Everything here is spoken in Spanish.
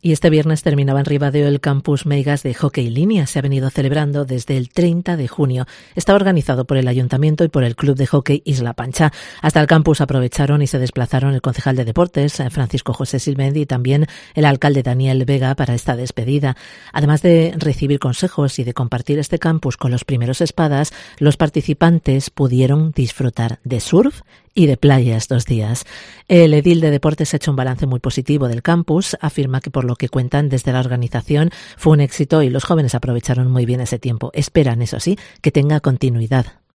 Y este viernes terminaba en Ribadeo el Campus Meigas de Hockey Línea. Se ha venido celebrando desde el 30 de junio. Está organizado por el Ayuntamiento y por el Club de Hockey Isla Pancha. Hasta el campus aprovecharon y se desplazaron el concejal de Deportes, Francisco José Silvendi, y también el alcalde Daniel Vega para esta despedida. Además de recibir consejos y de compartir este campus con los primeros espadas, los participantes pudieron disfrutar de surf y de playa estos días. El edil de Deportes ha hecho un balance muy positivo del campus, afirma que por lo que cuentan desde la organización fue un éxito y los jóvenes aprovecharon muy bien ese tiempo. Esperan, eso sí, que tenga continuidad.